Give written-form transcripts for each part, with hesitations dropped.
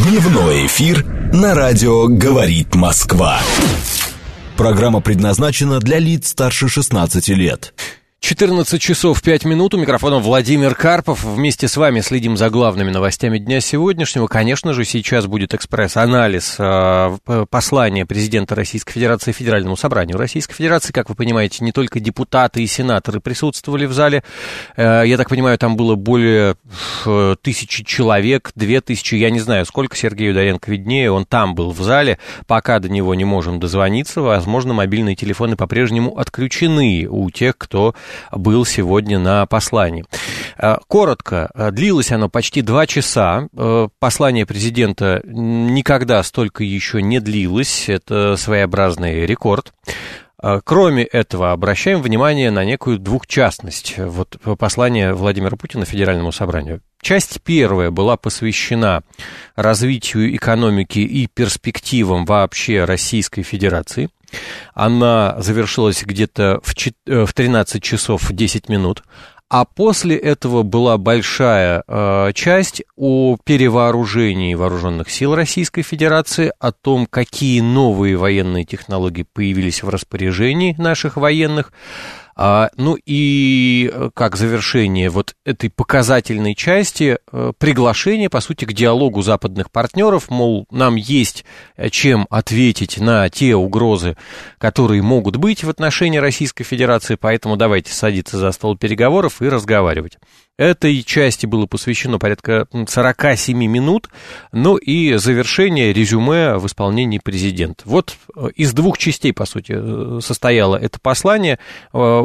Дневной эфир на радио «Говорит Москва». Программа предназначена для лиц старше 16 лет. 14 часов 5 минут. У микрофона Владимир Карпов. Вместе с вами следим за главными новостями дня сегодняшнего. Конечно же, сейчас будет экспресс-анализ послания президента Российской Федерации Федеральному собранию Российской Федерации. Как вы понимаете, не только депутаты и сенаторы присутствовали в зале. Я так понимаю, там было более 1000 человек, 2000, я не знаю, сколько, Сергею Доренко виднее. Он там был в зале. Пока до него не можем дозвониться. Возможно, мобильные телефоны по-прежнему отключены у тех, кто был сегодня на послании. Коротко, длилось оно почти 2 часа. Послание президента никогда столько еще не длилось. Это своеобразный рекорд. Кроме этого, обращаем внимание на некую двухчастность послания Владимира Путина Федеральному собранию. Часть первая была посвящена развитию экономики и перспективам вообще Российской Федерации. Она завершилась где-то в 13 часов 10 минут. А после этого была большая часть о перевооружении вооруженных сил Российской Федерации, о том, какие новые военные технологии появились в распоряжении наших военных. Ну и как завершение вот этой показательной части приглашение, по сути, к диалогу западных партнеров, мол, нам есть чем ответить на те угрозы, которые могут быть в отношении Российской Федерации, поэтому давайте садиться за стол переговоров и разговаривать. Этой части было посвящено порядка 47 минут, ну и завершение, резюме в исполнении президента. Вот из 2 частей, по сути, состояло это послание. Я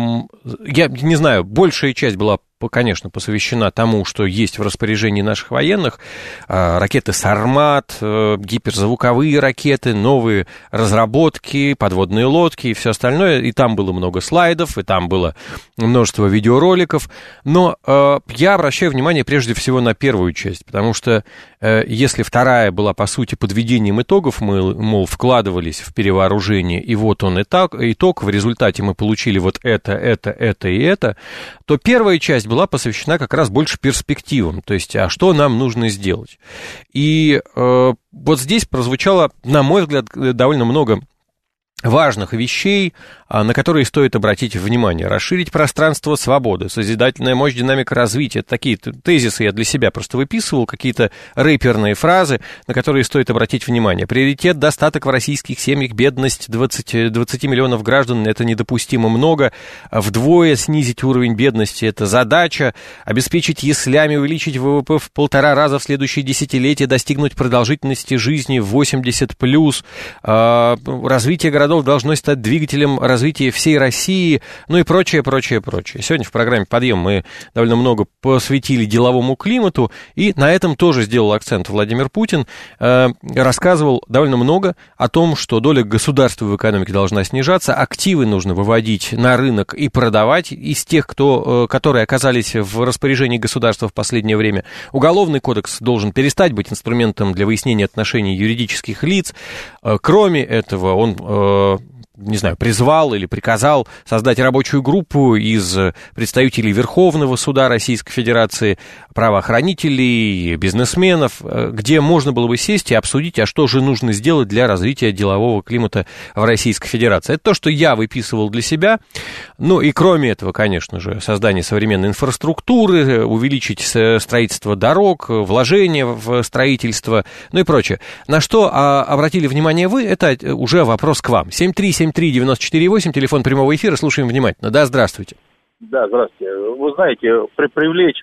не знаю, большая часть была, конечно, посвящена тому, что есть в распоряжении наших военных. Ракеты «Сармат», гиперзвуковые ракеты, новые разработки, подводные лодки и все остальное. И там было много слайдов, и там было множество видеороликов. Но я обращаю внимание прежде всего на первую часть, потому что если вторая была, по сути, подведением итогов, мы, мол, вкладывались в перевооружение, и вот он итог, в результате мы получили вот это и это, то первая часть была посвящена как раз больше перспективам, то есть, а что нам нужно сделать. И вот здесь прозвучало, на мой взгляд, довольно много важных вещей, на которые стоит обратить внимание. Расширить пространство свободы, созидательная мощь, динамика развития. Это такие тезисы я для себя просто выписывал, какие-то рэперные фразы, на которые стоит обратить внимание. Приоритет, достаток в российских семьях, бедность 20 миллионов граждан, это недопустимо много. Вдвое снизить уровень бедности, это задача. Обеспечить яслями, увеличить ВВП в 1,5 раза в следующие десятилетия, достигнуть продолжительности жизни 80+. Развитие городов должно стать двигателем развития всей России, ну и прочее. Сегодня в программе «Подъем» мы довольно много посвятили деловому климату, и на этом тоже сделал акцент Владимир Путин. Рассказывал довольно много о том, что доля государства в экономике должна снижаться, активы нужно выводить на рынок и продавать из тех, которые оказались в распоряжении государства в последнее время. Уголовный кодекс должен перестать быть инструментом для выяснения отношений юридических лиц. Кроме этого, он призвал или приказал создать рабочую группу из представителей Верховного суда Российской Федерации, правоохранителей, бизнесменов, где можно было бы сесть и обсудить, а что же нужно сделать для развития делового климата в Российской Федерации. Это то, что я выписывал для себя. Ну и кроме этого, конечно же, создание современной инфраструктуры, увеличить строительство дорог, вложения в строительство, ну и прочее. На что обратили внимание вы, это уже вопрос к вам. 7373948, телефон прямого эфира, слушаем внимательно. Да, здравствуйте. Да, здравствуйте. Вы знаете, привлечь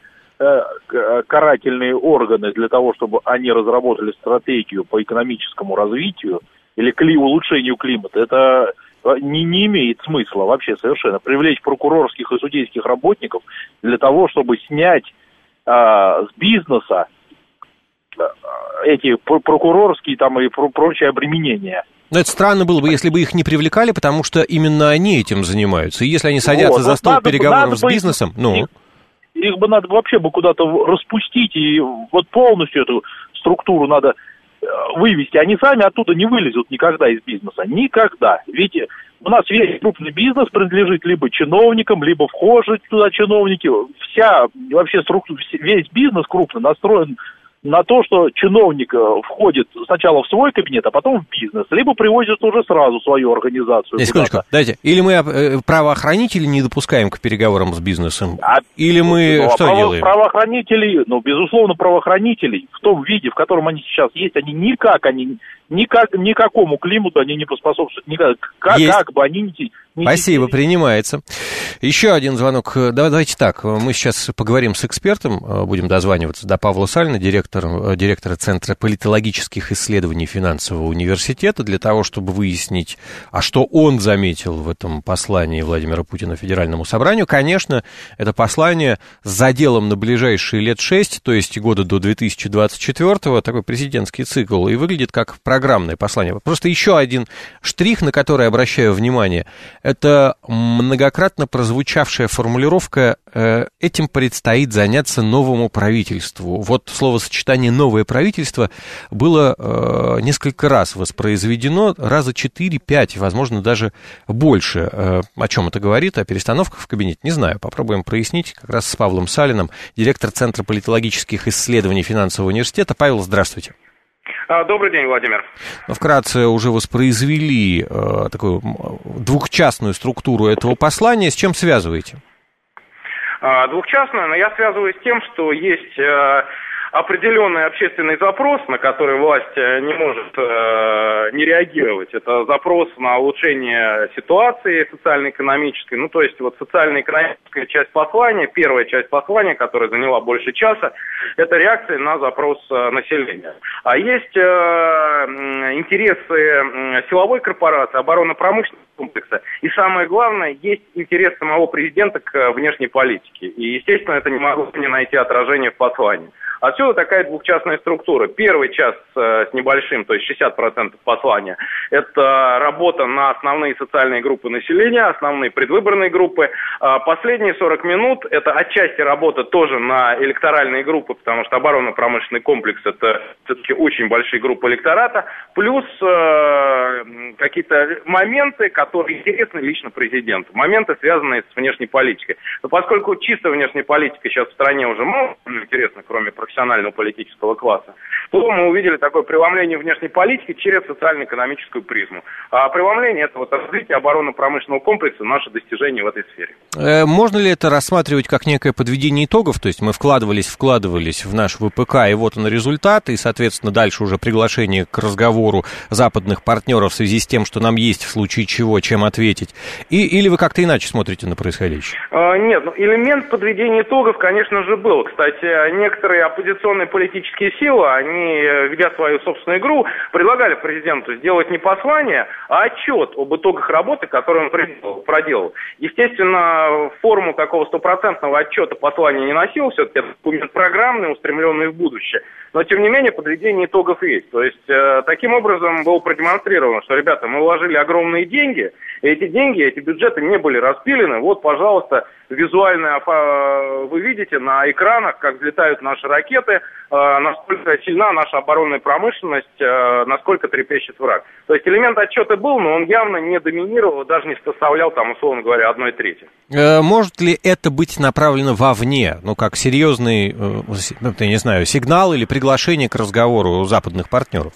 карательные органы для того, чтобы они разработали стратегию по экономическому развитию или улучшению климата, это не имеет смысла вообще совершенно. Привлечь прокурорских и судейских работников для того, чтобы снять с бизнеса эти прокурорские там и прочие обременения. Но это странно было бы, если бы их не привлекали, потому что именно они этим занимаются. И если они садятся за стол переговоров с бизнесом, их бы надо вообще куда-то распустить, и вот полностью эту структуру надо вывести. Они сами оттуда не вылезут никогда из бизнеса. Никогда. Ведь у нас весь крупный бизнес принадлежит либо чиновникам, либо вхожи туда чиновники. Вся вообще структура, весь бизнес крупный настроен на то, что чиновник входит сначала в свой кабинет, а потом в бизнес, либо привозит уже сразу свою организацию. Секундочку, дайте. Или мы правоохранителей не допускаем к переговорам с бизнесом, или мы что делаем? Правоохранителей, безусловно, правоохранителей в том виде, в котором они сейчас есть, они никакому климату они не поспособствуют, как бы они ни Спасибо, принимается. Еще один звонок. Давайте так, мы сейчас поговорим с экспертом, будем дозваниваться до Павла Салина, директора Центра политологических исследований Финансового университета, для того, чтобы выяснить, а что он заметил в этом послании Владимира Путина Федеральному собранию. Конечно, это послание с заделом на ближайшие лет 6, то есть года до 2024-го, такой президентский цикл, и выглядит как программное послание. Просто еще один штрих, на который обращаю внимание, это многократно прозвучавшая формулировка «этим предстоит заняться новому правительству». Вот словосочетание «новое правительство» было несколько раз воспроизведено, раза 4-5, возможно, даже больше. О чем это говорит? О перестановках в кабинете? Не знаю. Попробуем прояснить как раз с Павлом Салиным, директор Центра политологических исследований Финансового университета. Павел, здравствуйте. Добрый день, Владимир. Вкратце уже воспроизвели такую двухчастную структуру этого послания. С чем связываете? Двухчастную, но я связываю с тем, что есть определенный общественный запрос, на который власть не может не реагировать. Это запрос на улучшение ситуации социально-экономической. То есть вот социально-экономическая часть послания, первая часть послания, которая заняла больше часа, это реакция на запрос населения. А есть интересы силовой корпорации, оборонно-промышленного комплекса. И самое главное, есть интерес самого президента к внешней политике. И, естественно, это не могло не найти отражение в послании. Отсюда такая двухчастная структура. Первый час с небольшим, то есть 60% послания, это работа на основные социальные группы населения, основные предвыборные группы. Последние 40 минут это отчасти работа тоже на электоральные группы, потому что оборонно-промышленный комплекс это все-таки очень большие группы электората, плюс какие-то моменты, которые интересны лично президенту, моменты, связанные с внешней политикой. Но поскольку чисто внешняя политика сейчас в стране уже мало интересно, кроме профессионального политического класса, то мы увидели такое преломление внешней политики через социально-экономическую призму. А преломление – это развитие оборонно-промышленного комплекса, наше достижение в этой сфере. Можно ли это рассматривать как некое подведение итогов? То есть мы вкладывались в наш ВПК, и вот он результат, и, соответственно, дальше уже приглашение к разговору западных партнеров в связи с тем, что нам есть в случае чего, чем ответить. Или вы как-то иначе смотрите на происходящее? Нет, элемент подведения итогов, конечно же, был. Кстати, некоторые оппозиционные политические силы, они, ведя свою собственную игру, предлагали президенту сделать не послание, а отчет об итогах работы, которую он проделал. Естественно, форму такого стопроцентного отчета послания не носил, все-таки это документ программный, устремленный в будущее. Но, тем не менее, подведение итогов есть. То есть, таким образом было продемонстрировано, что, ребята, мы вложили огромные деньги, и эти бюджеты не были распилены. Вот, пожалуйста, визуально вы видите на экранах, как взлетают наши ракеты, насколько сильна наша оборонная промышленность, насколько трепещет враг. То есть элемент отчета был, но он явно не доминировал, даже не составлял, условно говоря, 1/3. Может ли это быть направлено вовне, как серьезный, сигнал или приглашение к разговору у западных партнеров?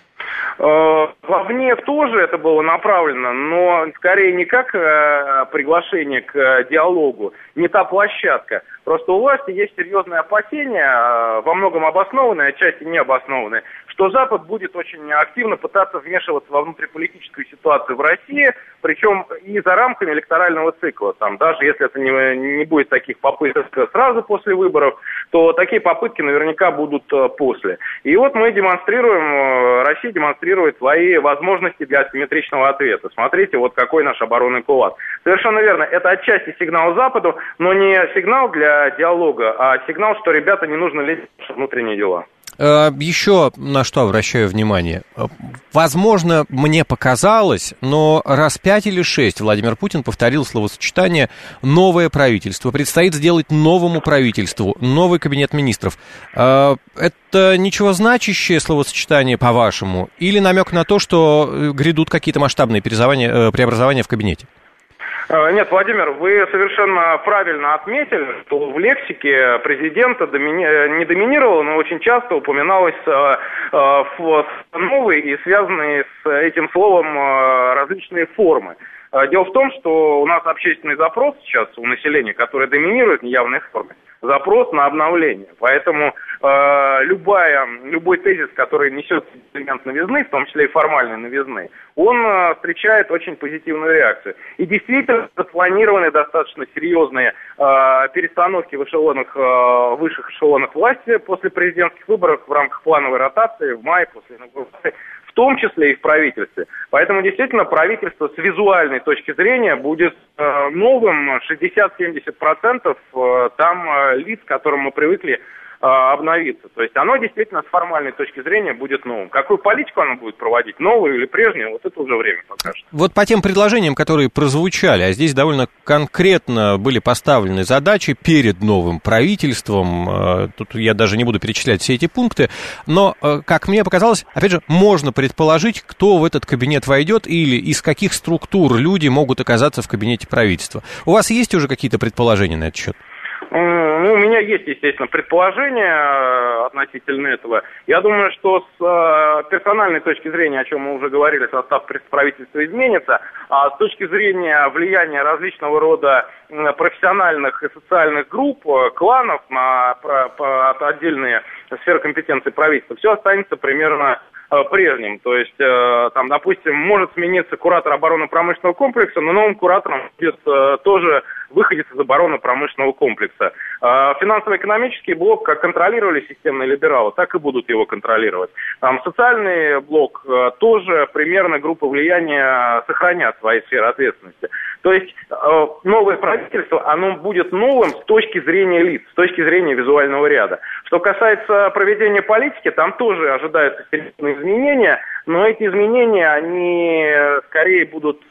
Вовне тоже это было направлено, но скорее не как приглашение к диалогу, не та площадка. Просто у власти есть серьезные опасения, во многом обоснованные, отчасти необоснованные, что Запад будет очень активно пытаться вмешиваться во внутриполитическую ситуацию в России, причем и за рамками электорального цикла. Даже если это не будет таких попыток сразу после выборов, то такие попытки наверняка будут после. И вот мы Россия демонстрирует свои возможности для асимметричного ответа. Смотрите, вот какой наш оборонный кулак. Совершенно верно, это отчасти сигнал Западу, но не сигнал для диалога, а сигнал, что, ребята, не нужно лезть в наши внутренние дела. Еще на что обращаю внимание. Возможно, мне показалось, но раз 5 или 6 Владимир Путин повторил словосочетание «новое правительство». Предстоит сделать новому правительству новый кабинет министров. Это ничего значащее словосочетание, по-вашему? Или намек на то, что грядут какие-то масштабные преобразования в кабинете? Нет, Владимир, вы совершенно правильно отметили, что в лексике президента не доминировало, но очень часто упоминалось новые и связанные с этим словом различные формы. Дело в том, что у нас общественный запрос сейчас у населения, который доминирует в неявной форме, запрос на обновление. Поэтому любой тезис, который несет элемент новизны, в том числе и формальной новизны, он встречает очень позитивную реакцию. И действительно запланированы достаточно серьезные перестановки в высших эшелонах власти после президентских выборов в рамках плановой ротации в мае после инаугурации, в том числе и в правительстве. Поэтому действительно правительство с визуальной точки зрения будет новым, 60-70% там лиц, к которым мы привыкли обновиться. То есть оно действительно с формальной точки зрения будет новым. Какую политику оно будет проводить, новую или прежнюю, вот это уже время покажет. Вот по тем предложениям, которые прозвучали, а здесь довольно конкретно были поставлены задачи перед новым правительством, тут я даже не буду перечислять все эти пункты, но, как мне показалось, опять же, можно предположить, кто в этот кабинет войдет или из каких структур люди могут оказаться в кабинете правительства. У вас есть уже какие-то предположения на этот счет? Ну, у меня есть, естественно, предположения относительно этого. Я думаю, что с персональной точки зрения, о чем мы уже говорили, состав правительства изменится, а с точки зрения влияния различного рода профессиональных и социальных групп, кланов на отдельные сферы компетенции правительства, все останется примерно прежним. То есть, там, допустим, может смениться куратор оборонно-промышленного комплекса, но новым куратором будет тоже выходец из оборонно-промышленного комплекса. Финансово-экономический блок, как контролировали системные либералы, так и будут его контролировать. Там, социальный блок тоже примерно группы влияния сохранят свои сферы ответственности. То есть новое правительство, оно будет новым с точки зрения лиц, с точки зрения визуального ряда. Что касается проведения политики, там тоже ожидаются серьезные изменения, но эти изменения, они скорее будут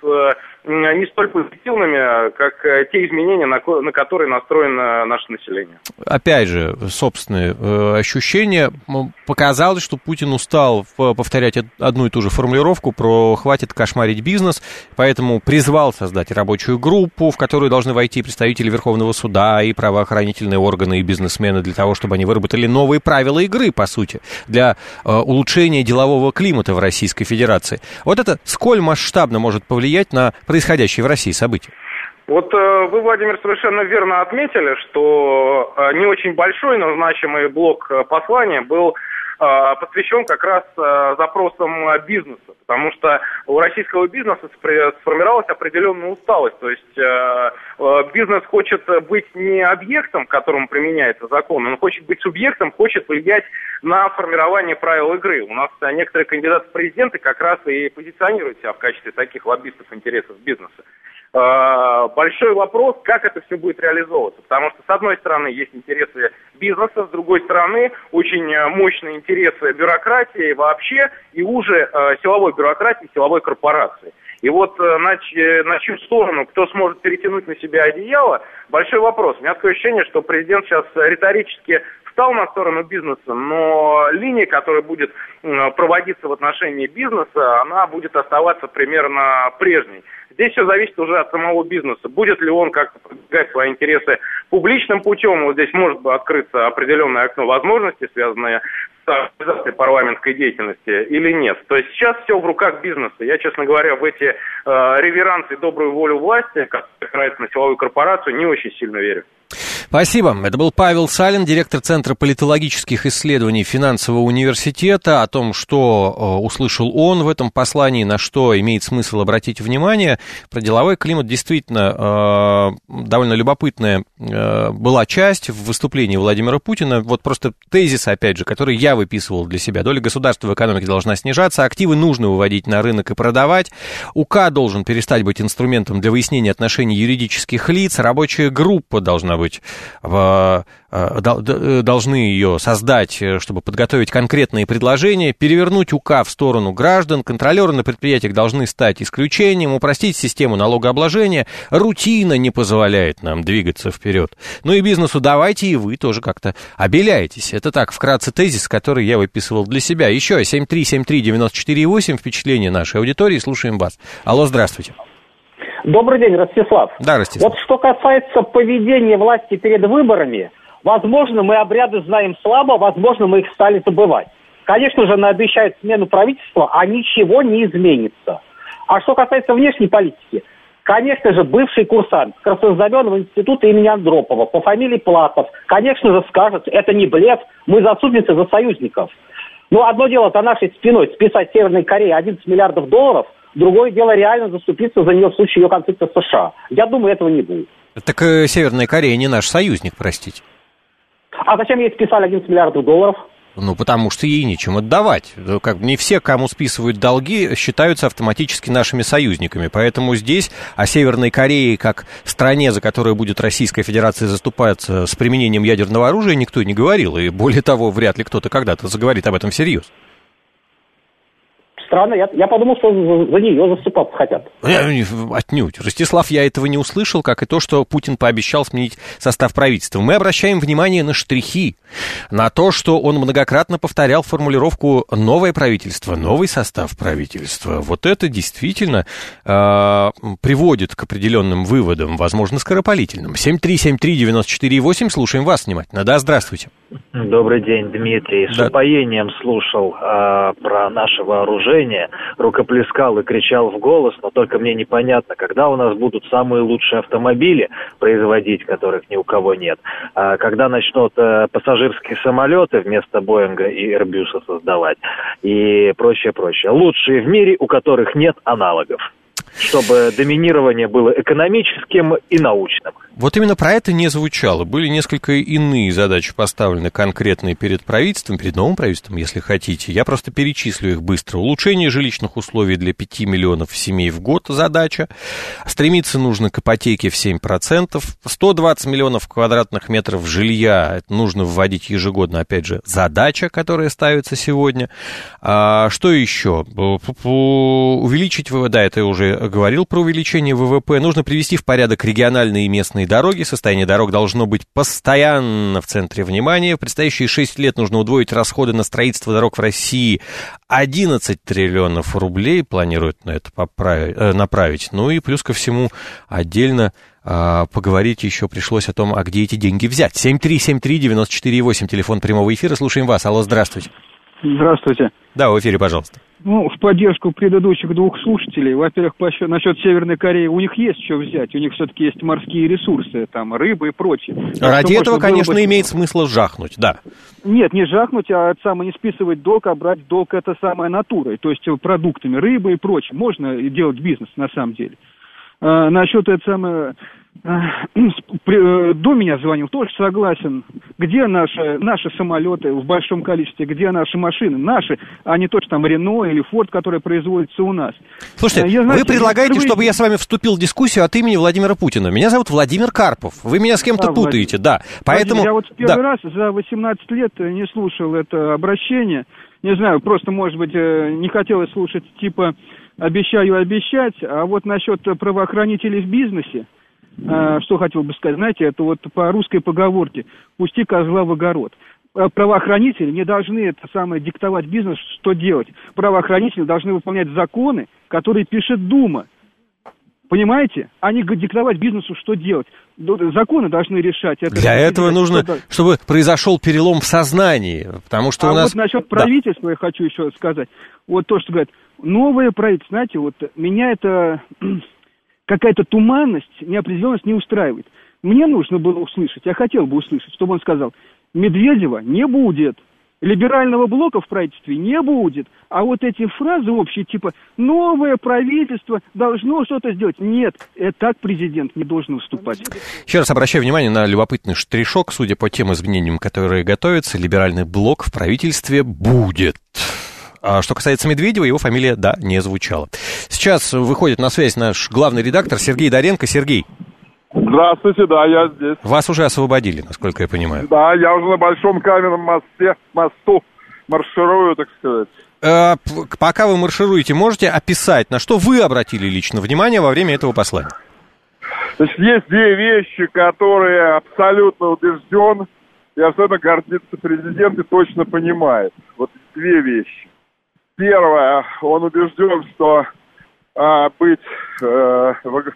не столь позитивными, как те изменения, на которые настроено наше население. Опять же, собственные ощущения. Показалось, что Путин устал повторять одну и ту же формулировку про «хватит кошмарить бизнес», поэтому призвал создать рабочую группу, в которую должны войти представители Верховного суда и правоохранительные органы, и бизнесмены, для того, чтобы они выработали новые правила игры, по сути, для улучшения делового климата в Российской Федерации. Вот это сколь масштабно может повлиять на происходящие в России события? Вот вы, Владимир, совершенно верно отметили, что не очень большой, но значимый блок послания был посвящен как раз запросам бизнеса, потому что у российского бизнеса сформировалась определенная усталость, то есть бизнес хочет быть не объектом, к которому применяется закон, он хочет быть субъектом, хочет влиять на формирование правил игры. У нас некоторые кандидаты в президенты как раз и позиционируют себя в качестве таких лоббистов интересов бизнеса. Большой вопрос, как это все будет реализовываться, потому что, с одной стороны, есть интересы бизнеса, с другой стороны, очень мощные интересы бюрократии вообще и уже силовой бюрократии, силовой корпорации. И вот на чью сторону, кто сможет перетянуть на себя одеяло, большой вопрос. У меня такое ощущение, что президент сейчас риторически встал на сторону бизнеса, но линия, которая будет проводиться в отношении бизнеса, она будет оставаться примерно прежней. Здесь все зависит уже от самого бизнеса. Будет ли он как-то продвигать свои интересы публичным путем, вот здесь может открыться определенное окно возможностей, связанное с организацией парламентской деятельности, или нет. То есть сейчас все в руках бизнеса. Я, честно говоря, в эти реверансы и добрую волю власти, которая опирается на силовую корпорацию, не очень сильно верю. Спасибо. Это был Павел Салин, директор Центра политологических исследований Финансового университета. О том, что услышал он в этом послании, на что имеет смысл обратить внимание. Про деловой климат действительно довольно любопытная была часть в выступлении Владимира Путина. Вот просто тезис, опять же, который я выписывал для себя. Доля государства в экономике должна снижаться, активы нужно выводить на рынок и продавать. УК должен перестать быть инструментом для выяснения отношений юридических лиц. Рабочая группа должна быть, должны ее создать, чтобы подготовить конкретные предложения, перевернуть УК в сторону граждан, контролеры на предприятиях должны стать исключением, упростить систему налогообложения, рутина не позволяет нам двигаться вперед. Ну и бизнесу давайте и вы тоже как-то обеляетесь. Это так, вкратце тезис, который я выписывал для себя. Еще 7373948, впечатление нашей аудитории, слушаем вас. Алло, здравствуйте. Добрый день, Ростислав. Да, Ростислав. Вот что касается поведения власти перед выборами, возможно, мы обряды знаем слабо, возможно, мы их стали забывать. Конечно же, она обещает смену правительства, а ничего не изменится. А что касается внешней политики, конечно же, бывший курсант Краснознаменного института имени Андропова по фамилии Платов, конечно же, скажет, это не блеф, мы заступимся за союзников. Но одно дело за нашей спиной списать Северной Корее 11 миллиардов долларов, другое дело реально заступиться за нее в случае ее конфликта с США. Я думаю, этого не будет. Так Северная Корея не наш союзник, простите. А зачем ей списали 11 миллиардов долларов? Ну, потому что ей нечем отдавать. Как не все, кому списывают долги, считаются автоматически нашими союзниками. Поэтому здесь о Северной Корее, как стране, за которую будет Российская Федерация заступаться с применением ядерного оружия, никто не говорил. И более того, вряд ли кто-то когда-то заговорит об этом всерьез. Странно, я подумал, что за нее заступаться хотят. Отнюдь. Ростислав, я этого не услышал, как и то, что Путин пообещал сменить состав правительства. Мы обращаем внимание на штрихи, на то, что он многократно повторял формулировку «новое правительство», «новый состав правительства». Вот это действительно приводит к определенным выводам, возможно, скоропалительным. 7373948, слушаем вас внимательно. Да, здравствуйте. Добрый день, Дмитрий. С упоением слушал про наше вооружение, рукоплескал и кричал в голос, но только мне непонятно, когда у нас будут самые лучшие автомобили производить, которых ни у кого нет, когда начнут пассажирские самолеты вместо Боинга и Эрбюса создавать и прочее. Лучшие в мире, у которых нет аналогов, чтобы доминирование было экономическим и научным. Вот именно про это не звучало. Были несколько иные задачи поставлены конкретные перед правительством, перед новым правительством, если хотите. Я просто перечислю их быстро. Улучшение жилищных условий для 5 миллионов семей в год задача. Стремиться нужно к ипотеке в 7%. 120 миллионов квадратных метров жилья нужно вводить ежегодно, опять же, задача, которая ставится сегодня. Что еще? Увеличить ВВП, да, это я уже говорил про увеличение ВВП. Нужно привести в порядок региональные и местные дороги. Состояние дорог должно быть постоянно в центре внимания. В предстоящие 6 лет нужно удвоить расходы на строительство дорог в России. 11 триллионов рублей планируют на это направить. Ну и плюс ко всему отдельно поговорить еще пришлось о том, а где эти деньги взять. 7373948, телефон прямого эфира. Слушаем вас. Алло, здравствуйте. Здравствуйте. Да, в эфире, пожалуйста. Ну, в поддержку предыдущих двух слушателей. Во-первых, насчет Северной Кореи у них есть что взять. У них все-таки есть морские ресурсы, там, рыбы и прочее. Ради этого, конечно, имеет смысл жахнуть, да. Нет, не жахнуть, а не списывать долг, а брать долг это самое натурой. То есть продуктами, рыбы и прочее. Можно делать бизнес, на самом деле. Насчет это самое... До меня звонил, тоже согласен. Где наши самолеты в большом количестве, где наши машины? Наши, а не то, что там Рено или Форд, которые производятся у нас. Слушайте, вы предлагаете, чтобы я с вами вступил в дискуссию от имени Владимира Путина. Меня зовут Владимир Карпов. Вы меня с кем-то путаете, да. Поэтому... Я вот первый раз за 18 лет не слушал это обращение. Не знаю, просто, может быть, не хотелось слушать, типа, обещаю обещать, а вот насчет правоохранителей в бизнесе. Что хотел бы сказать, знаете, это вот по русской поговорке «пусти козла в огород». Правоохранители не должны диктовать бизнес, что делать. Правоохранители должны выполнять законы, которые пишет Дума. Понимаете? А не диктовать бизнесу, что делать. Законы должны решать. Для этого нужно, чтобы произошел перелом в сознании, потому что у нас... вот насчет правительства я хочу еще сказать. Вот то, что говорят, новое правительство, знаете, вот меня это... Какая-то туманность, неопределенность не устраивает. Мне нужно было услышать, я хотел бы услышать, чтобы он сказал, Медведева не будет, либерального блока в правительстве не будет, а вот эти фразы общие, типа «новое правительство должно что-то сделать». Нет, так президент не должен выступать. Еще раз обращаю внимание на любопытный штришок, судя по тем изменениям, которые готовятся, либеральный блок в правительстве будет. А что касается Медведева, его фамилия, да, не звучала. Сейчас выходит на связь наш главный редактор Сергей Доренко. Сергей. Здравствуйте, да, я здесь. Вас уже освободили, насколько я понимаю. Да, я уже на Большом каменном мосту марширую, так сказать. Пока вы маршируете, можете описать, на что вы обратили лично внимание во время этого послания? Значит, есть две вещи, которые абсолютно убежден, и особенно гордится президент и точно понимает. Вот две вещи. Первое, он убежден, что быть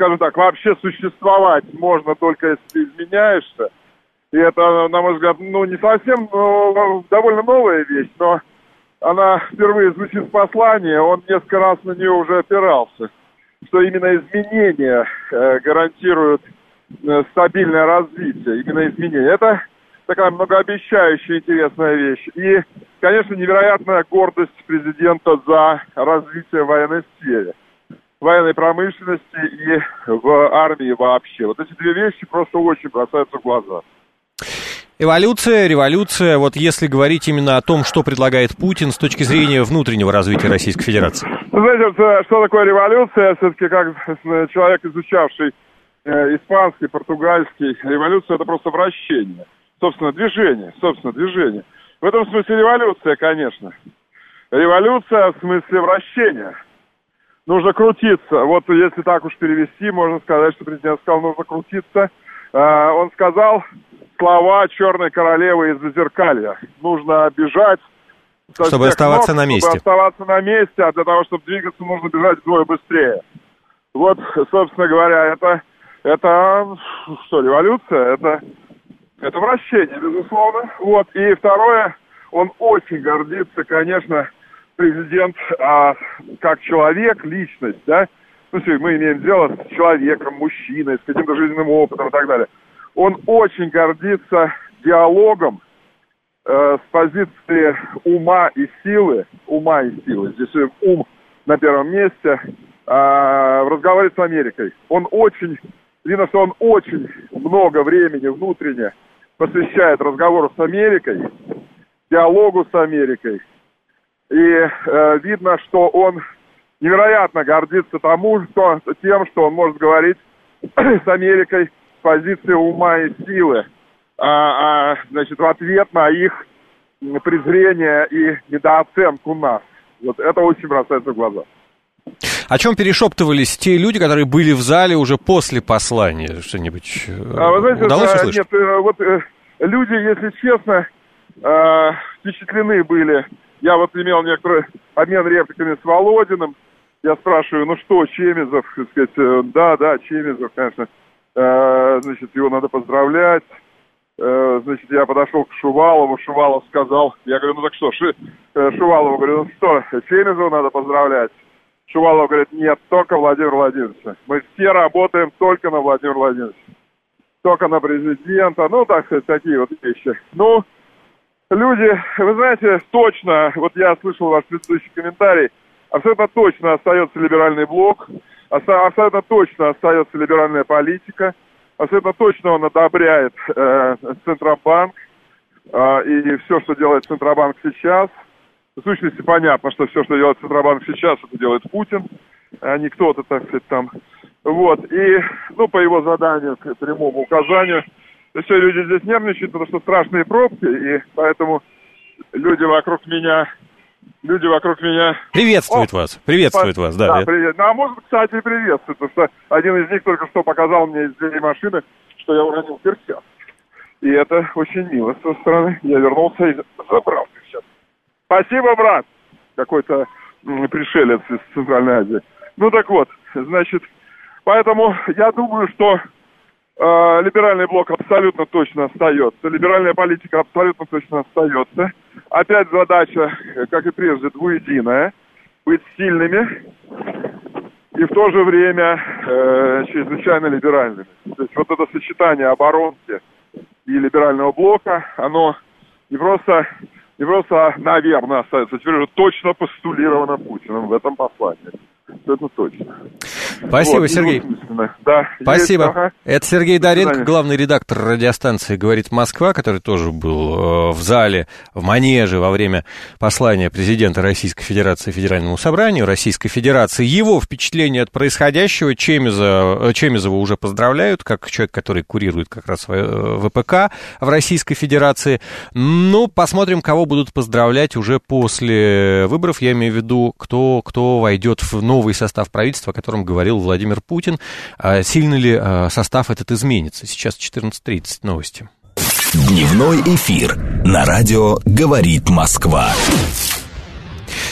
скажем так, вообще существовать можно только если ты изменяешься. И это, на мой взгляд, не совсем довольно новая вещь, но она впервые звучит в послании, он несколько раз на нее уже опирался, что именно изменения гарантируют стабильное развитие, именно изменения. Это такая многообещающая, интересная вещь. И, конечно, невероятная гордость президента за развитие в военной сфере, военной промышленности и в армии вообще. Вот эти две вещи просто очень бросаются в глаза. Эволюция, революция, вот если говорить именно о том, что предлагает Путин с точки зрения внутреннего развития Российской Федерации. Знаете, что такое революция? Все-таки как человек, изучавший испанский, португальский, революция — это просто вращение. Собственно, движение. В этом смысле революция, конечно. Революция в смысле вращения. Нужно крутиться. Вот если так уж перевести, можно сказать, что президент сказал, нужно крутиться. Он сказал слова черной королевы из «Зазеркалья». Нужно бежать. Чтобы оставаться на месте. Чтобы оставаться на месте, а для того, чтобы двигаться, нужно бежать вдвое быстрее. Вот, собственно говоря, это что, революция? Это вращение, безусловно. Вот, и второе, он очень гордится, конечно, президент как человек, личность, да? Мы имеем дело с человеком, мужчиной, с каким-то жизненным опытом и так далее. Он очень гордится диалогом с позиции ума и силы. Здесь ум на первом месте. В разговоре с Америкой. Видно, что он очень много времени внутренне посвящает разговору с Америкой, диалогу с Америкой. И видно, что он невероятно гордится тем, что он может говорить с Америкой с позиции ума и силы, значит, в ответ на их презрение и недооценку нас. Вот это очень бросается в глаза. О чем перешептывались те люди, которые были в зале уже после послания? Что-нибудь удалось услышать? Нет, люди, если честно, впечатлены были. Я вот имел некоторый обмен репликами с Володиным. Я спрашиваю, Чемизов, так сказать, да, Чемизов, конечно, значит, его надо поздравлять. Значит, я подошел к Шувалову, Шувалов сказал, я говорю, так что, Шувалову говорю, Чемизова надо поздравлять. Шувалов говорит, нет, только Владимир Владимирович. Мы все работаем только на Владимира Владимировича. Только на президента, так сказать, такие вот вещи. Люди, вы знаете, точно, вот я слышал ваш предыдущий комментарий, абсолютно точно остается либеральный блок, абсолютно точно остается либеральная политика, абсолютно точно он одобряет Центробанк и все, что делает Центробанк сейчас. В сущности, понятно, что все, что делает Центробанк сейчас, это делает Путин, а не кто-то, так сказать, там. Вот, и, по его заданию, к прямому указанию, все люди здесь нервничают, потому что страшные пробки, и поэтому люди вокруг меня... Приветствуют вас, да. Да, привет. А может, кстати, и приветствуют, потому что один из них только что показал мне из двери машины, что я уронил перчатки. И это очень мило с его стороны. Я вернулся и забрал перчатки. Спасибо, брат! Какой-то пришелец из Центральной Азии. Так вот, значит, поэтому я думаю, что либеральный блок абсолютно точно остается, либеральная политика абсолютно точно остается. Опять задача, как и прежде, двуединая, быть сильными и в то же время чрезвычайно либеральными. То есть вот это сочетание оборонки и либерального блока, оно не просто, наверное, остается, теперь уже точно постулировано Путиным в этом послании. Это точно. Спасибо, Сергей. Да, спасибо. Ага. Это Сергей Доренко, главный редактор радиостанции «Говорит Москва», который тоже был в зале, в манеже во время послания президента Российской Федерации Федеральному собранию Российской Федерации. Его впечатление от происходящего Чемизова уже поздравляют, как человек, который курирует как раз ВПК в Российской Федерации. Посмотрим, кого будут поздравлять уже после выборов. Я имею в виду, кто войдет в новый состав правительства, о котором говорил Владимир Путин. Сильно ли состав этот изменится? Сейчас 14:30 новости. Дневной эфир на радио «Говорит Москва».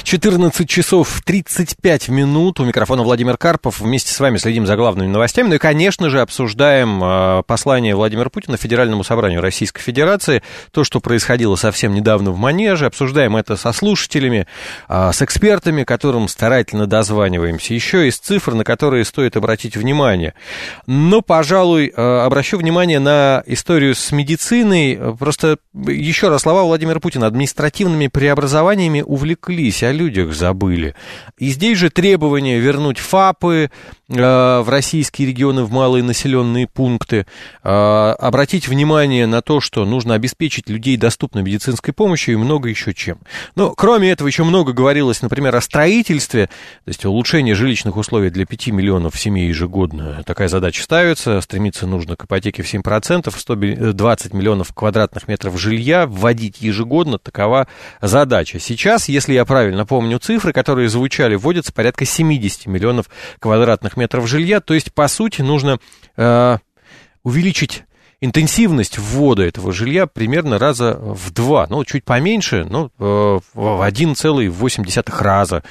14 часов 35 минут. У микрофона Владимир Карпов. Вместе с вами следим за главными новостями. Ну и, конечно же, обсуждаем послание Владимира Путина Федеральному собранию Российской Федерации. То, что происходило совсем недавно в Манеже. Обсуждаем это со слушателями, с экспертами, которым старательно дозваниваемся. Еще из цифр, на которые стоит обратить внимание. Но, пожалуй, обращу внимание на историю с медициной. Просто еще раз слова Владимира Путина. Административными преобразованиями увлеклись, о людях забыли. И здесь же требование вернуть ФАПы в российские регионы, в малые населенные пункты, обратить внимание на то, что нужно обеспечить людей доступной медицинской помощью и много еще чем. Но, кроме этого, еще много говорилось, например, о строительстве, то есть улучшение жилищных условий для 5 миллионов семей ежегодно. Такая задача ставится, стремиться нужно к ипотеке в 7%, 120 миллионов квадратных метров жилья вводить ежегодно, такова задача. Сейчас, если я правильно помню цифры, которые звучали, вводятся порядка 70 миллионов квадратных метров жилья, то есть, по сути, нужно увеличить интенсивность ввода этого жилья примерно раза в 2, ну, чуть поменьше, но в 1,8 раза,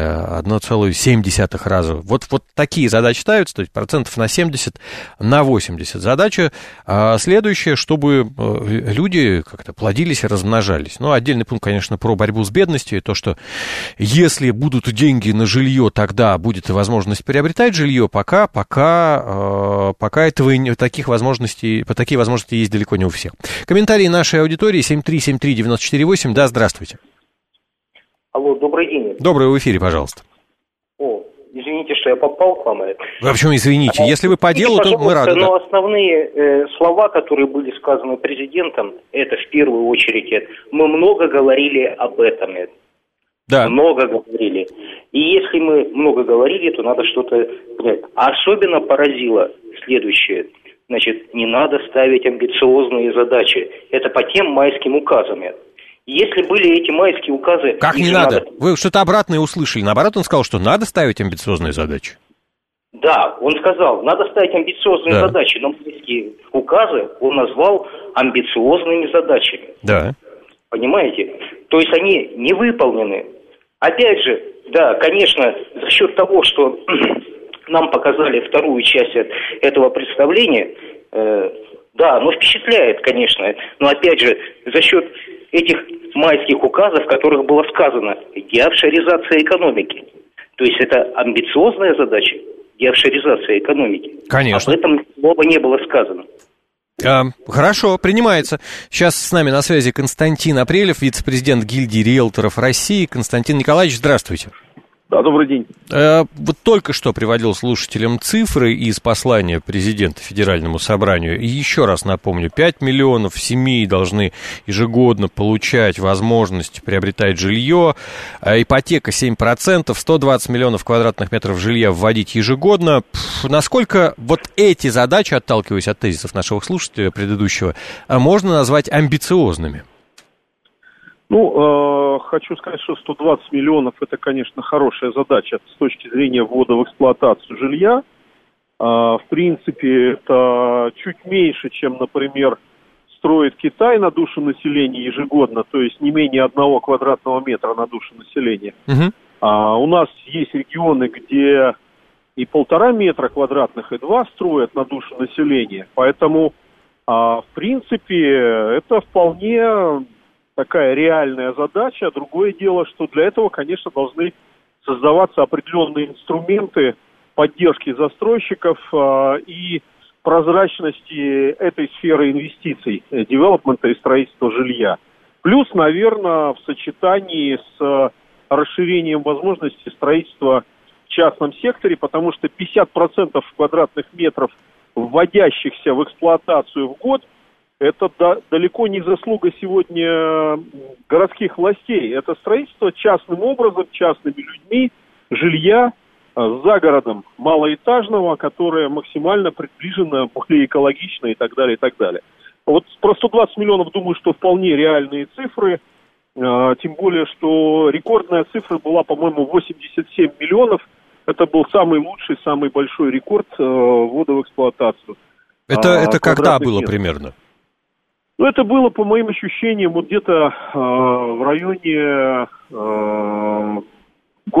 1,7 раза. Вот такие задачи ставятся, то есть процентов на 70, на 80. Задача следующая, чтобы люди как-то плодились и размножались. Ну, отдельный пункт, конечно, про борьбу с бедностью, то, что если будут деньги на жилье, тогда будет и возможность приобретать жилье, пока этого, такие возможности есть далеко не у всех. Комментарии нашей аудитории 7373948. Да, здравствуйте. Алло, добрый день. Добрый, в эфире, пожалуйста. Извините, что я попал к вам. Вы почему извините? Если вы по делу, то мы рады. Но основные слова, которые были сказаны президентом, это в первую очередь, мы много говорили об этом. Да. Много говорили. И если мы много говорили, то надо что-то понять. Особенно поразило следующее. Значит, не надо ставить амбициозные задачи. Это по тем майским указам. Если были эти майские указы... Как не надо? Вы что-то обратное услышали. Наоборот, он сказал, что надо ставить амбициозные задачи. Да, он сказал, надо ставить амбициозные задачи, но майские указы он назвал амбициозными задачами. Да. Понимаете? То есть они не выполнены. Опять же, да, конечно, за счет того, что... нам показали вторую часть этого представления, да, оно впечатляет, конечно, но опять же, за счет этих майских указов, в которых было сказано деофшоризация экономики, то есть это амбициозная задача, деофшоризация экономики. Конечно. Об этом слова не было сказано. Хорошо, принимается. Сейчас с нами на связи Константин Апрелев, вице-президент гильдии риэлторов России. Константин Николаевич, здравствуйте. Да, добрый день. Вот только что приводил слушателям цифры из послания президента Федеральному собранию. И еще раз напомню, 5 миллионов семей должны ежегодно получать возможность приобретать жилье, ипотека 7%, 120 миллионов квадратных метров жилья вводить ежегодно. Насколько вот эти задачи, отталкиваясь от тезисов нашего слушателя предыдущего, можно назвать амбициозными? Хочу сказать, что 120 миллионов – это, конечно, хорошая задача с точки зрения ввода в эксплуатацию жилья. В принципе, это чуть меньше, чем, например, строит Китай на душу населения ежегодно, то есть не менее 1 квадратного метра на душу населения. У нас есть регионы, где и 1,5 метра квадратных, и 2 строят на душу населения. Поэтому, в принципе, это вполне... такая реальная задача. Другое дело, что для этого, конечно, должны создаваться определенные инструменты поддержки застройщиков и прозрачности этой сферы инвестиций, девелопмента и строительства жилья. Плюс, наверное, в сочетании с расширением возможностей строительства в частном секторе, потому что 50% квадратных метров, вводящихся в эксплуатацию в год, это далеко не заслуга сегодня городских властей. Это строительство частным образом, частными людьми, жилья за городом, малоэтажного, которое максимально приближено, более экологично и так далее, и так далее. Вот про 120 миллионов, думаю, что вполне реальные цифры, тем более, что рекордная цифра была, по-моему, 87 миллионов. Это был самый лучший, самый большой рекорд ввода в эксплуатацию. Это когда было примерно? Это было, по моим ощущениям, вот где-то в районе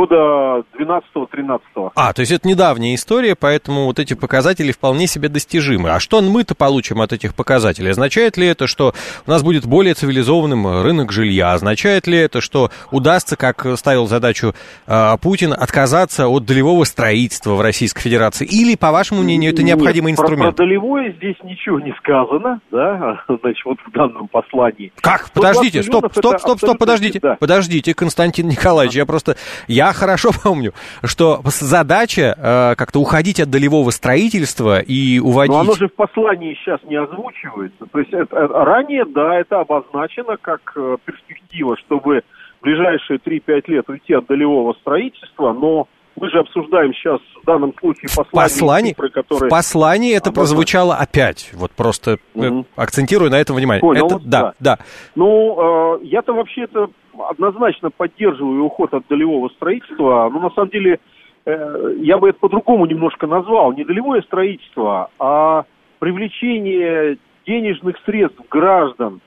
года 12-13. То есть это недавняя история, поэтому вот эти показатели вполне себе достижимы. А что мы-то получим от этих показателей? Означает ли это, что у нас будет более цивилизованным рынок жилья? Означает ли это, что удастся, как ставил задачу Путин, отказаться от долевого строительства в Российской Федерации? Или, по вашему мнению, это необходимый инструмент? Про долевое здесь ничего не сказано, да, значит, вот в данном послании. Как? Подождите, стоп, подождите. Да. Подождите, Константин Николаевич, я хорошо помню, что задача как-то уходить от долевого строительства и уводить... Но оно же в послании сейчас не озвучивается. То есть ранее, да, это обозначено как перспектива, чтобы в ближайшие 3-5 лет уйти от долевого строительства, но мы же обсуждаем сейчас в данном случае послание, цифры, которые... В послании это прозвучало опять, вот просто акцентирую на этом внимание. Понял, это, да. Ну, я-то вообще-то однозначно поддерживаю уход от долевого строительства, но на самом деле я бы это по-другому немножко назвал. Не долевое строительство, а привлечение денежных средств граждан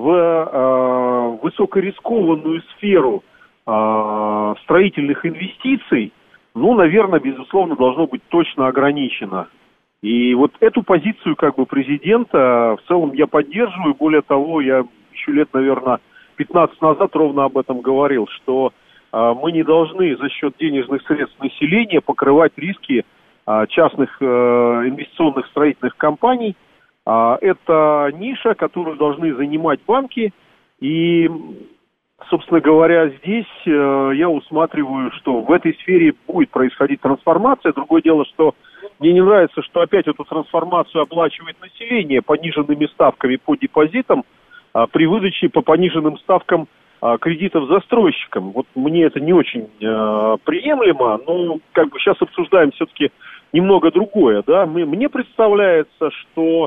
в высокорискованную сферу строительных инвестиций, ну, наверное, безусловно, должно быть точно ограничено. И вот эту позицию как бы президента в целом я поддерживаю. Более того, я еще лет, наверное, 15 назад ровно об этом говорил, что мы не должны за счет денежных средств населения покрывать риски частных инвестиционных строительных компаний. Это ниша, которую должны занимать банки. И, собственно говоря, здесь я усматриваю, что в этой сфере будет происходить трансформация. Другое дело, что мне не нравится, что опять эту трансформацию оплачивает население пониженными ставками по депозитам при выдаче по пониженным ставкам кредитов застройщикам. Вот мне это не очень приемлемо, но как бы сейчас обсуждаем все-таки немного другое. Да? Мне представляется, что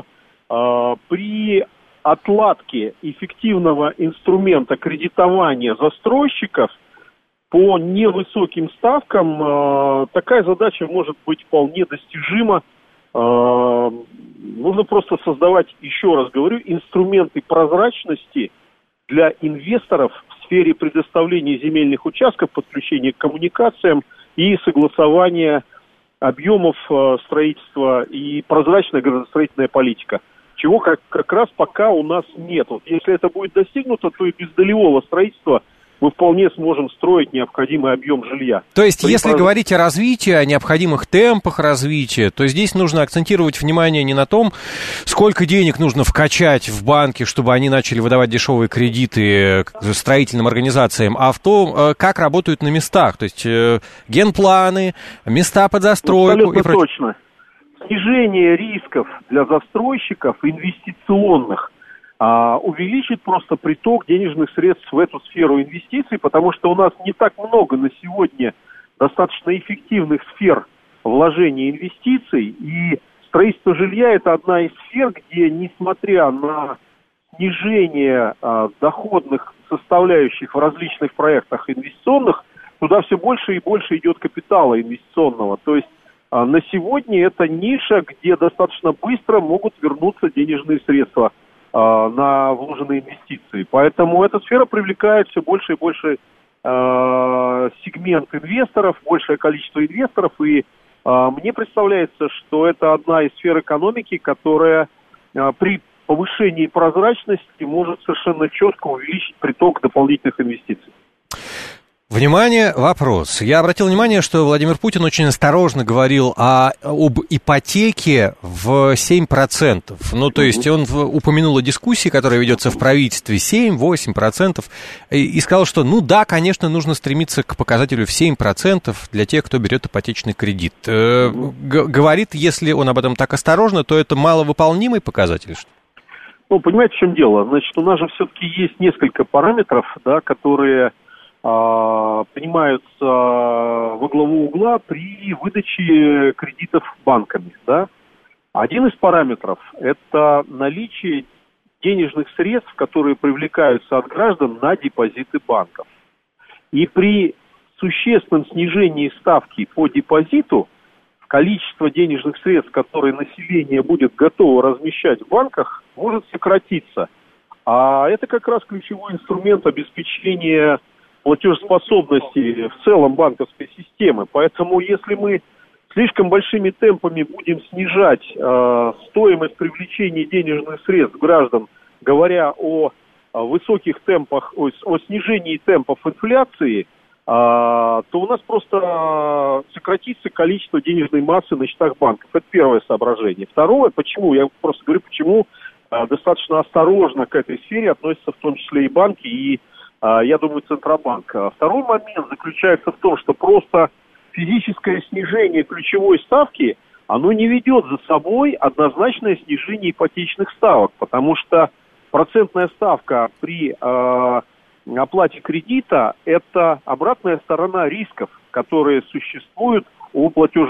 при отладке эффективного инструмента кредитования застройщиков по невысоким ставкам такая задача может быть вполне достижима. Нужно просто создавать, еще раз говорю, инструменты прозрачности для инвесторов в сфере предоставления земельных участков, подключения к коммуникациям и согласования объемов строительства и прозрачная градостроительная политика. Чего как раз пока у нас нет. Вот если это будет достигнуто, то и без долевого строительства мы вполне сможем строить необходимый объем жилья. То есть, если говорить о развитии, о необходимых темпах развития, то здесь нужно акцентировать внимание не на том, сколько денег нужно вкачать в банки, чтобы они начали выдавать дешевые кредиты строительным организациям, а в том, как работают на местах. То есть, генпланы, места под застройку. Абсолютно точно. Снижение рисков для застройщиков инвестиционных увеличит просто приток денежных средств в эту сферу инвестиций, потому что у нас не так много на сегодня достаточно эффективных сфер вложения инвестиций, и строительство жилья – это одна из сфер, где, несмотря на снижение доходных составляющих в различных проектах инвестиционных, туда все больше и больше идет капитала инвестиционного. То есть на сегодня это ниша, где достаточно быстро могут вернуться денежные средства на вложенные инвестиции. Поэтому эта сфера привлекает все больше и больше сегмент инвесторов, большее количество инвесторов. И мне представляется, что это одна из сфер экономики, которая при повышении прозрачности может совершенно четко увеличить приток дополнительных инвестиций. Внимание, вопрос. Я обратил внимание, что Владимир Путин очень осторожно говорил об ипотеке в 7%. Ну, то есть он упомянул о дискуссии, которая ведется в правительстве, 7-8%, и сказал, что, ну да, конечно, нужно стремиться к показателю в 7% для тех, кто берет ипотечный кредит. Говорит, если он об этом так осторожно, то это маловыполнимый показатель, что? Ну, понимаете, в чем дело? Значит, у нас же все-таки есть несколько параметров, да, которые принимаются во главу угла при выдаче кредитов банками. Да? Один из параметров – это наличие денежных средств, которые привлекаются от граждан на депозиты банков. И при существенном снижении ставки по депозиту количество денежных средств, которые население будет готово размещать в банках, может сократиться. А это как раз ключевой инструмент обеспечения платежеспособности в целом банковской системы. Поэтому если мы слишком большими темпами будем снижать стоимость привлечения денежных средств граждан, говоря о высоких темпах, о снижении темпов инфляции, то у нас просто сократится количество денежной массы на счетах банков. Это первое соображение. Второе, почему, я просто говорю, почему достаточно осторожно к этой сфере относятся в том числе и банки, и, я думаю, Центробанк. Второй момент заключается в том, что просто физическое снижение ключевой ставки, оно не ведет за собой однозначное снижение ипотечных ставок, потому что процентная ставка при оплате кредита – это обратная сторона рисков, которые существуют у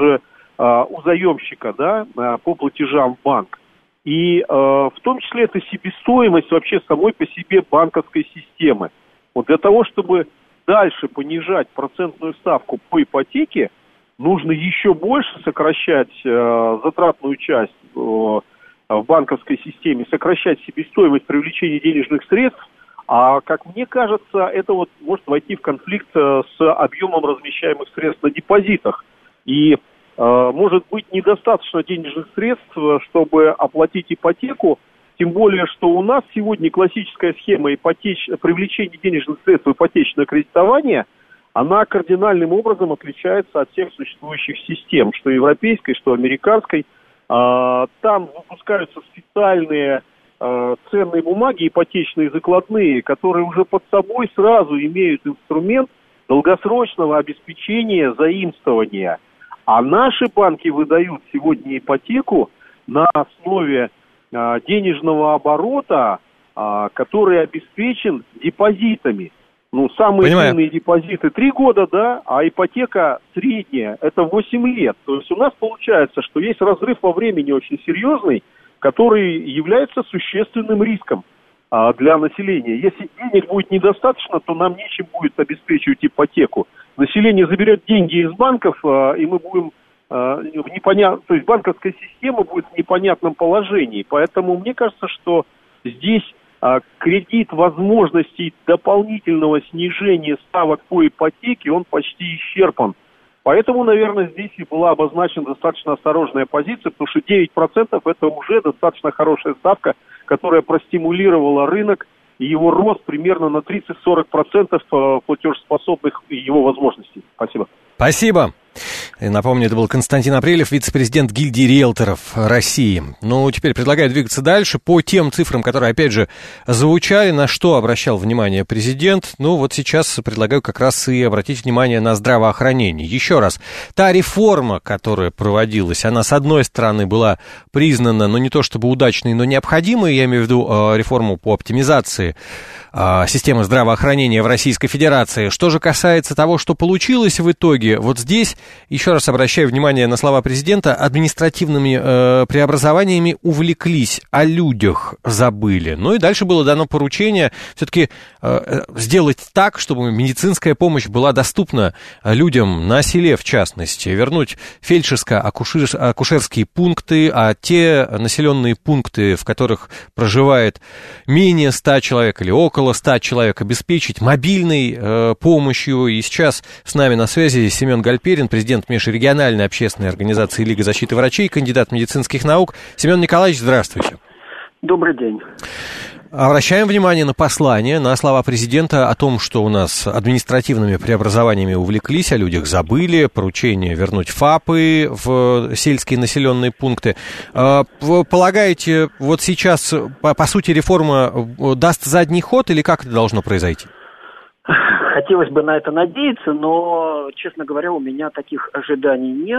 заемщика, да, по платежам в банк. И в том числе это себестоимость вообще самой по себе банковской системы. Вот для того, чтобы дальше понижать процентную ставку по ипотеке, нужно еще больше сокращать затратную часть в банковской системе, сокращать себестоимость привлечения денежных средств, а, как мне кажется, это вот может войти в конфликт с объемом размещаемых средств на депозитах. И может быть недостаточно денежных средств, чтобы оплатить ипотеку, тем более, что у нас сегодня классическая схема привлечения денежных средств в ипотечное кредитование, она кардинальным образом отличается от всех существующих систем, что европейской, что американской. Там выпускаются специальные ценные бумаги, ипотечные закладные, которые уже под собой сразу имеют инструмент долгосрочного обеспечения заимствования. А наши банки выдают сегодня ипотеку на основе денежного оборота, который обеспечен депозитами. Ну, самые длинные депозиты 3 года, да, а ипотека средняя это 8 лет. То есть у нас получается, что есть разрыв во времени очень серьезный, который является существенным риском для населения. Если денег будет недостаточно, то нам нечем будет обеспечивать ипотеку. Население заберет деньги из банков, и мы будем то есть банковская система будет в непонятном положении. Поэтому мне кажется, что здесь кредит возможностей дополнительного снижения ставок по ипотеке, он почти исчерпан. Поэтому, наверное, здесь и была обозначена достаточно осторожная позиция, потому что 9% это уже достаточно хорошая ставка, которая простимулировала рынок и его рост примерно на 30-40% платежеспособных его возможностей. Спасибо. Спасибо. И напомню, это был Константин Апрелев, вице-президент гильдии риэлторов России. Ну, теперь предлагаю двигаться дальше по тем цифрам, которые, опять же, звучали, на что обращал внимание президент. Ну, вот сейчас предлагаю как раз и обратить внимание на здравоохранение. Еще раз, та реформа, которая проводилась, она, с одной стороны, была признана, ну, не то чтобы удачной, но необходимой, я имею в виду реформу по оптимизации системы здравоохранения в Российской Федерации. Что же касается того, что получилось в итоге, вот здесь, еще раз обращаю внимание на слова президента, административными преобразованиями увлеклись, о людях забыли. Ну и дальше было дано поручение все-таки сделать так, чтобы медицинская помощь была доступна людям на селе, в частности, вернуть фельдшерско-акушерские пункты, а те населенные пункты, в которых проживает менее 100 человек или около 100 человек, обеспечить мобильной помощью. И сейчас с нами на связи Семен Гальперин, президент межрегиональной общественной организации Лига защиты врачей, кандидат медицинских наук. Семен Николаевич, здравствуйте. Добрый день. Обращаем внимание на послание, на слова президента о том, что у нас административными преобразованиями увлеклись, о людях забыли, поручение вернуть ФАПы в сельские населенные пункты. Вы полагаете, вот сейчас, по сути, реформа даст задний ход или как это должно произойти? Хотелось бы на это надеяться, но, честно говоря, у меня таких ожиданий нет.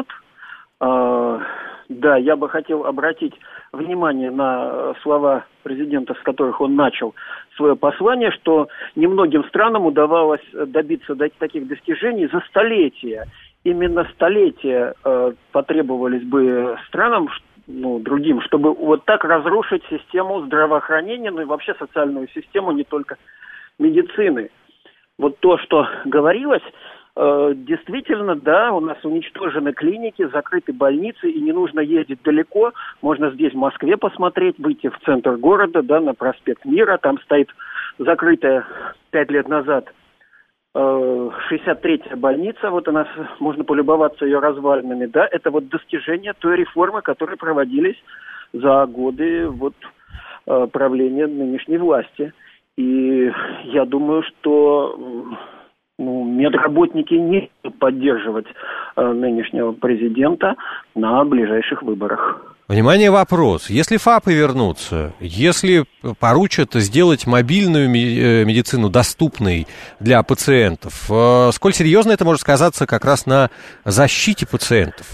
Да, я бы хотел обратить внимание на слова президента, с которых он начал свое послание, что немногим странам удавалось добиться таких достижений за столетия. Именно столетия потребовались бы странам, другим, чтобы вот так разрушить систему здравоохранения, ну и вообще социальную систему, не только медицины. Вот то, что говорилось, действительно, да, у нас уничтожены клиники, закрыты больницы, и не нужно ездить далеко. Можно здесь, в Москве, посмотреть, выйти в центр города, да, на проспект Мира. Там стоит закрытая 5 лет назад 63-я больница, вот у нас можно полюбоваться ее развалинами, да, это вот достижение той реформы, которые проводились за годы вот правления нынешней власти. И я думаю, что медработники не будут поддерживать нынешнего президента на ближайших выборах. Внимание, вопрос. Если ФАПы вернутся, если поручат сделать мобильную медицину доступной для пациентов, сколь серьезно это может сказаться как раз на защите пациентов?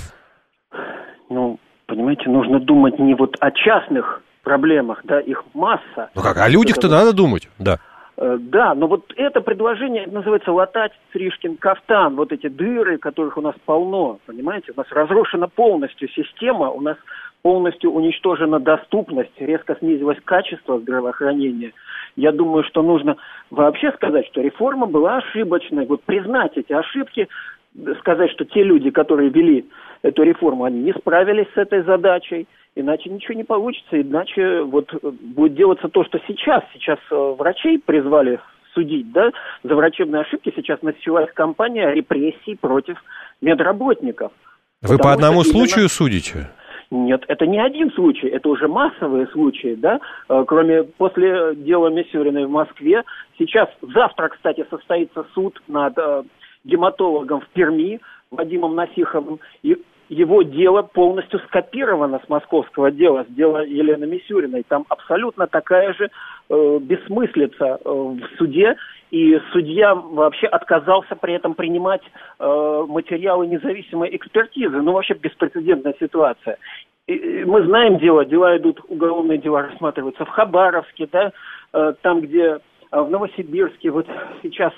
Понимаете, нужно думать не вот о частных проблемах, да, их масса. О людях-то надо думать, да. Да, но вот это предложение называется латать Фришкин кафтан, вот эти дыры, которых у нас полно, понимаете, у нас разрушена полностью система, у нас полностью уничтожена доступность, резко снизилось качество здравоохранения. Я думаю, что нужно вообще сказать, что реформа была ошибочной, вот признать эти ошибки, сказать, что те люди, которые вели эту реформу, они не справились с этой задачей, иначе ничего не получится, иначе вот будет делаться то, что сейчас. Сейчас врачей призвали судить, да, за врачебные ошибки. Сейчас началась кампания репрессий против медработников. Вы по одному случаю судите? Нет, это не один случай, это уже массовые случаи, да, после дела Мисюриной в Москве. Завтра, кстати, состоится суд над гематологом в Перми, Вадимом Насиховым, и его дело полностью скопировано с московского дела, с дела Елены Мисюриной. Там абсолютно такая же бессмыслица в суде, и судья вообще отказался при этом принимать материалы независимой экспертизы. Вообще беспрецедентная ситуация. И мы знаем дела идут, уголовные дела рассматриваются в Хабаровске, да, там, где в Новосибирске, вот сейчас,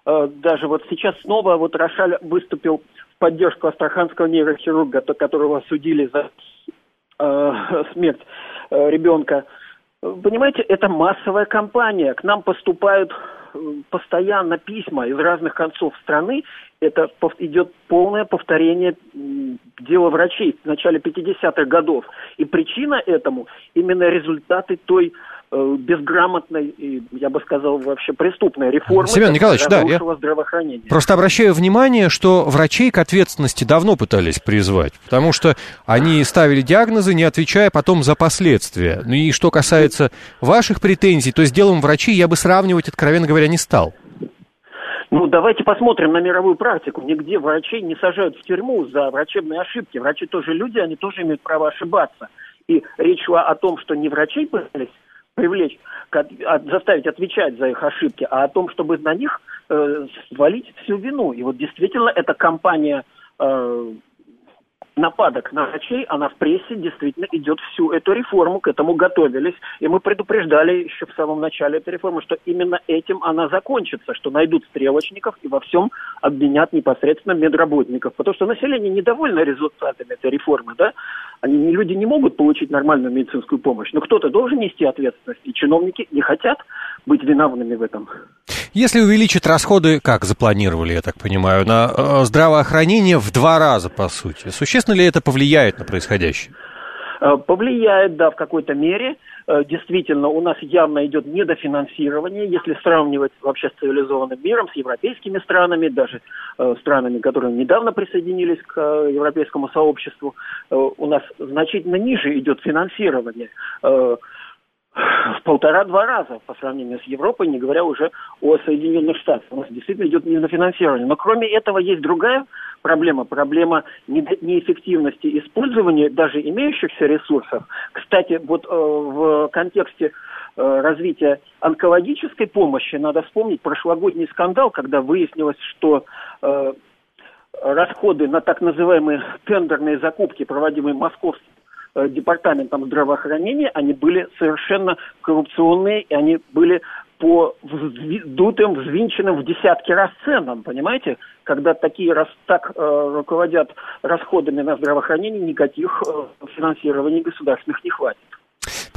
снова вот Рошаль выступил в поддержку астраханского нейрохирурга, которого судили за смерть ребенка. Понимаете, это массовая кампания. К нам поступают постоянно письма из разных концов страны. Это идет полное повторение дела врачей в начале 50-х годов. И причина этому именно результаты той безграмотной и, я бы сказал, вообще преступной реформы, Семен Николаевич, я здравоохранение. Просто обращаю внимание, что врачей к ответственности давно пытались призвать, потому что они ставили диагнозы, не отвечая потом за последствия. И что касается ваших претензий, то с делом врачей я бы сравнивать, откровенно говоря, не стал. Давайте посмотрим на мировую практику. Нигде врачей не сажают в тюрьму за врачебные ошибки. Врачи тоже люди, они тоже имеют право ошибаться. И речь шла о том, что не врачей пытались привлечь, заставить отвечать за их ошибки, а о том, чтобы на них свалить всю вину. И вот действительно эта кампания нападок на врачей, она в прессе действительно идет всю эту реформу, к этому готовились. И мы предупреждали еще в самом начале этой реформы, что именно этим она закончится, что найдут стрелочников и во всем обвинят непосредственно медработников. Потому что население недовольно результатами этой реформы, да? Люди не могут получить нормальную медицинскую помощь, но кто-то должен нести ответственность, и чиновники не хотят быть виновными в этом. Если увеличить расходы, как запланировали, я так понимаю, на здравоохранение в 2 раза, по сути, существенно ли это повлияет на происходящее? Повлияет, да, в какой-то мере. Действительно, у нас явно идет недофинансирование, если сравнивать вообще с цивилизованным миром, с европейскими странами, даже странами, которые недавно присоединились к европейскому сообществу. У нас значительно ниже идет финансирование. В 1,5-2 раза по сравнению с Европой, не говоря уже о Соединенных Штатах. У нас действительно идет недофинансирование. Но кроме этого есть другая проблема. Проблема неэффективности использования даже имеющихся ресурсов. Кстати, вот в контексте развития онкологической помощи надо вспомнить прошлогодний скандал, когда выяснилось, что расходы на так называемые тендерные закупки, проводимые московским департаментом здравоохранения, они были совершенно коррупционные, и они были по вздутым, взвинченным в десятки раз ценам, понимаете? Когда так руководят расходами на здравоохранение, никаких финансирований государственных не хватит.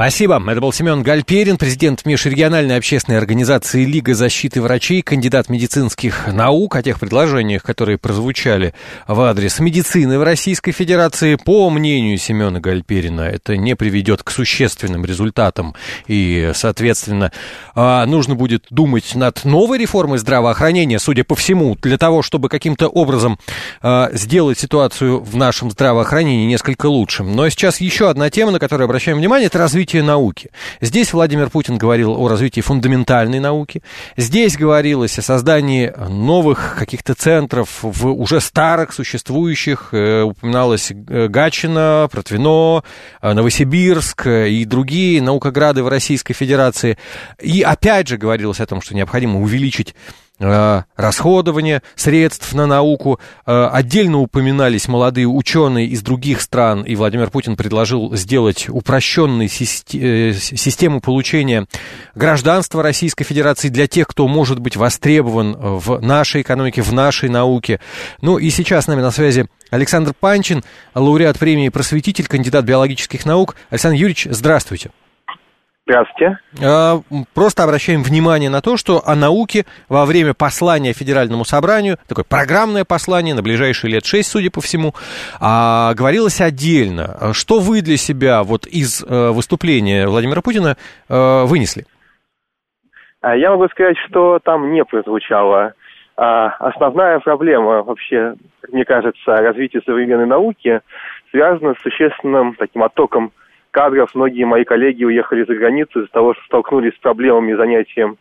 Спасибо. Это был Семен Гальперин, президент межрегиональной общественной организации «Лига защиты врачей», кандидат медицинских наук. О тех предложениях, которые прозвучали в адрес медицины в Российской Федерации. По мнению Семена Гальперина, это не приведет к существенным результатам. И, соответственно, нужно будет думать над новой реформой здравоохранения, судя по всему, для того, чтобы каким-то образом сделать ситуацию в нашем здравоохранении несколько лучше. Но сейчас еще одна тема, на которую обращаем внимание, это развитие науки. Здесь Владимир Путин говорил о развитии фундаментальной науки. Здесь говорилось о создании новых каких-то центров в уже старых, существующих. Упоминалось Гатчина, Протвино, Новосибирск и другие наукограды в Российской Федерации. И опять же говорилось о том, что необходимо увеличить расходование средств на науку. Отдельно упоминались молодые ученые из других стран, и Владимир Путин предложил сделать упрощенную систему получения гражданства Российской Федерации для тех, кто может быть востребован в нашей экономике, в нашей науке. Ну и сейчас с нами на связи Александр Панчин, лауреат премии «Просветитель», кандидат биологических наук. Александр Юрьевич, здравствуйте. Здравствуйте. Просто обращаем внимание на то, что о науке во время послания Федеральному собранию, такое программное послание на ближайшие лет 6, судя по всему, говорилось отдельно. Что вы для себя вот из выступления Владимира Путина вынесли? Я могу сказать, что там не прозвучало. Основная проблема вообще, мне кажется, развития современной науки связана с существенным таким оттоком кадров. Многие мои коллеги уехали за границу из-за того, что столкнулись с проблемами занятия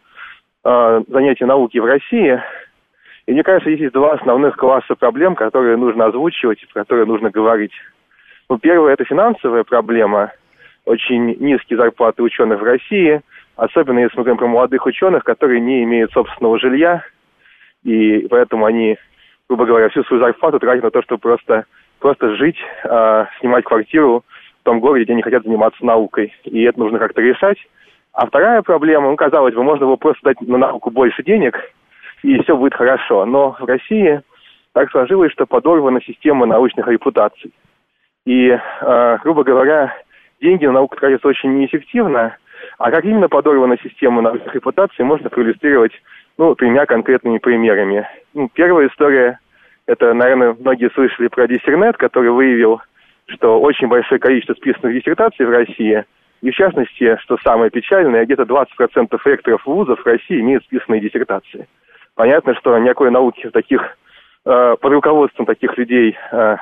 науки в России. И мне кажется, здесь есть два основных класса проблем, которые нужно озвучивать и про которые нужно говорить. Ну, первое – это финансовая проблема. Очень низкие зарплаты ученых в России, особенно если мы говорим про молодых ученых, которые не имеют собственного жилья, и поэтому они, грубо говоря, всю свою зарплату тратят на то, чтобы просто жить, снимать квартиру в том городе, где они хотят заниматься наукой. И это нужно как-то решать. А вторая проблема, казалось бы, можно было просто дать на науку больше денег, и все будет хорошо. Но в России так сложилось, что подорвана система научных репутаций. И, грубо говоря, деньги на науку тратятся очень неэффективно. А как именно подорвана система научных репутаций, можно проиллюстрировать тремя конкретными примерами. Первая история, это, наверное, многие слышали про Диссернет, который выявил, что очень большое количество списанных диссертаций в России, и в частности, что самое печальное, где-то 20% ректоров вузов в России имеют списанные диссертации. Понятно, что никакой науки под руководством таких людей,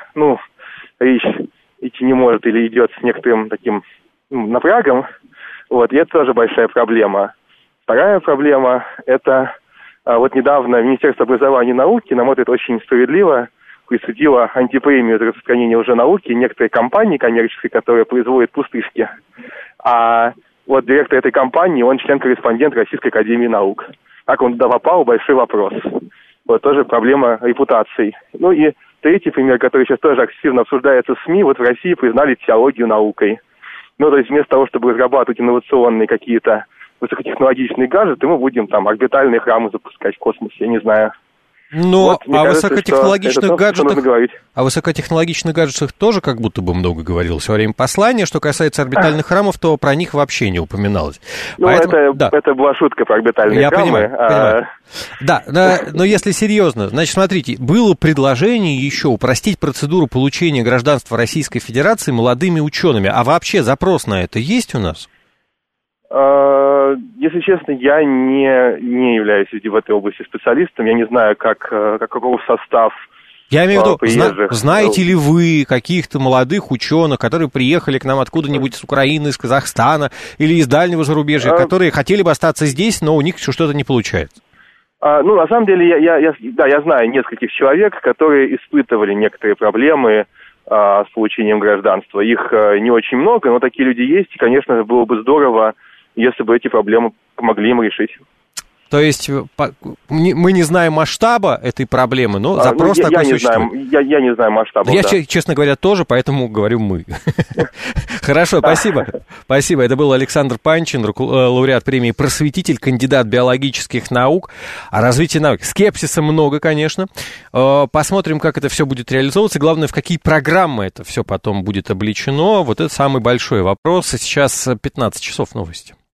речь идти не может или идет с некоторым таким напрягом. И это тоже большая проблема. Вторая проблема – это недавно Министерство образования и науки, на мой взгляд, очень справедливо присудила антипремию за распространение уже науки некоторой компании коммерческой, которая производит пустышки. А директор этой компании, он член-корреспондент Российской академии наук. Как он туда попал, большой вопрос. Тоже проблема репутации. И третий пример, который сейчас тоже активно обсуждается в СМИ, в России признали теологию наукой. То есть вместо того, чтобы разрабатывать инновационные какие-то высокотехнологичные гаджеты, мы будем орбитальные храмы запускать в космосе, я не знаю. О высокотехнологичных гаджетах тоже как будто бы много говорилось во время послания. Что касается орбитальных храмов, то про них вообще не упоминалось. Это была шутка про орбитальные храмы. Понимаю. Да, но если серьезно, значит, смотрите, было предложение еще упростить процедуру получения гражданства Российской Федерации молодыми учеными. А вообще запрос на это есть у нас? Если честно, я не являюсь в этой области специалистом. Я не знаю, каков состав. Я имею в виду, знаете ли вы каких-то молодых ученых, которые приехали к нам откуда-нибудь из Украины, из Казахстана или из дальнего зарубежья, которые хотели бы остаться здесь, но у них что-то не получается? На самом деле, я знаю нескольких человек, которые испытывали некоторые проблемы с получением гражданства. Их не очень много, но такие люди есть, и, конечно, было бы здорово, если бы эти проблемы помогли им решить. То есть мы не знаем масштаба этой проблемы, но запрос такой существует. Я не знаю масштаба. Я, честно говоря, тоже, поэтому говорю мы. Хорошо, спасибо. Спасибо. Это был Александр Панчин, лауреат премии «Просветитель», кандидат биологических наук. О развитии науки. Скепсиса много, конечно. Посмотрим, как это все будет реализовываться. Главное, в какие программы это все потом будет облечено. Вот это самый большой вопрос. Сейчас 15 часов новости.